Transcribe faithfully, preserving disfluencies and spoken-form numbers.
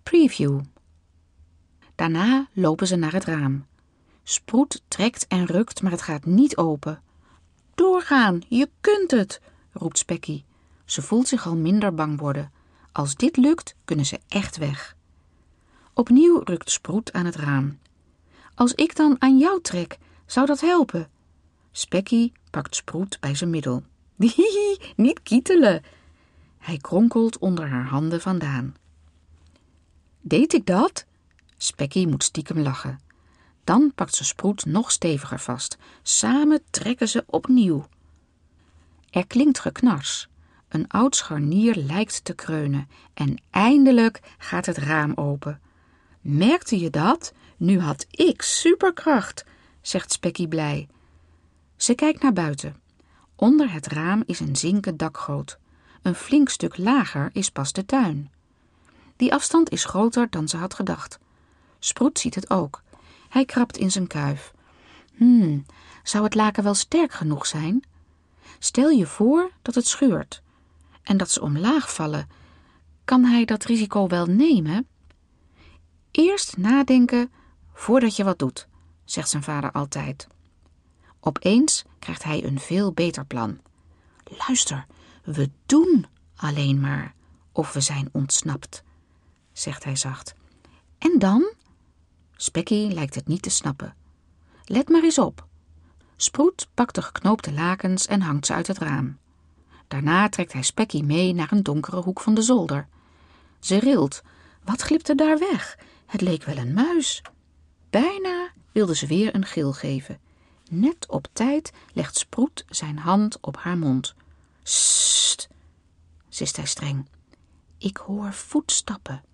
Preview. Daarna lopen ze naar het raam. Sproet trekt en rukt, maar het gaat niet open. Doorgaan, je kunt het, roept Specky. Ze voelt zich al minder bang worden. Als dit lukt, kunnen ze echt weg. Opnieuw rukt Sproet aan het raam. Als ik dan aan jou trek, zou dat helpen? Specky pakt Sproet bij zijn middel. Hihi, niet kietelen. Hij kronkelt onder haar handen vandaan. Deed ik dat? Specky moet stiekem lachen. Dan pakt ze Sproet nog steviger vast. Samen trekken ze opnieuw. Er klinkt geknars. Een oud scharnier lijkt te kreunen. En eindelijk gaat het raam open. Merkte je dat? Nu had ik superkracht, zegt Specky blij. Ze kijkt naar buiten. Onder het raam is een zinken dakgoot. Een flink stuk lager is pas de tuin. Die afstand is groter dan ze had gedacht. Sproet ziet het ook. Hij krabt in zijn kuif. Hmm, zou het laken wel sterk genoeg zijn? Stel je voor dat het scheurt en dat ze omlaag vallen. Kan hij dat risico wel nemen? Eerst nadenken voordat je wat doet, zegt zijn vader altijd. Opeens krijgt hij een veel beter plan. Luister, we doen alleen maar of we zijn ontsnapt, zegt hij zacht. En dan? Specky lijkt het niet te snappen. Let maar eens op. Sproet pakt de geknoopte lakens en hangt ze uit het raam. Daarna trekt hij Specky mee naar een donkere hoek van de zolder. Ze rilt. Wat glipte daar weg? Het leek wel een muis. Bijna wilde ze weer een gil geven. Net op tijd legt Sproet zijn hand op haar mond. Sst, sist hij streng. Ik hoor voetstappen.